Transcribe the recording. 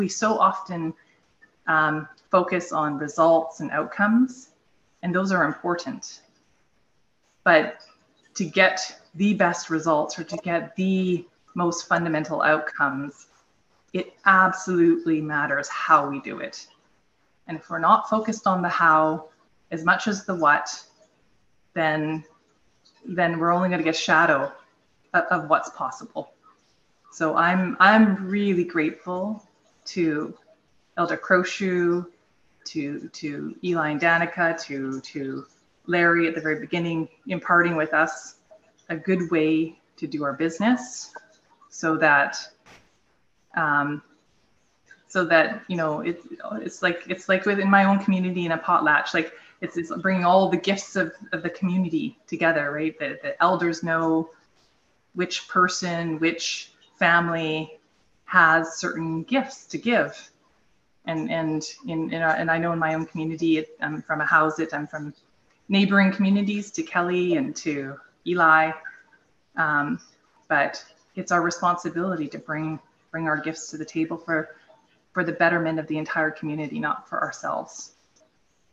we so often focus on results and outcomes, and those are important. But to get the best results or to get the most fundamental outcomes, it absolutely matters how we do it. And if we're not focused on the how as much as the what, then we're only going to get a shadow of what's possible. So I'm really grateful to Elder Crowshoe, to Eli and Danica, to Larry at the very beginning, imparting with us a good way to do our business, so that you know, it's like within my own community in a potlatch, like it's bringing all the gifts of the community together, right? The elders know which person, which family has certain gifts to give. And I know in my own community, I'm from a Howsit, I'm from neighboring communities to Kelly and to Eli, but it's our responsibility to bring our gifts to the table for the betterment of the entire community, not for ourselves.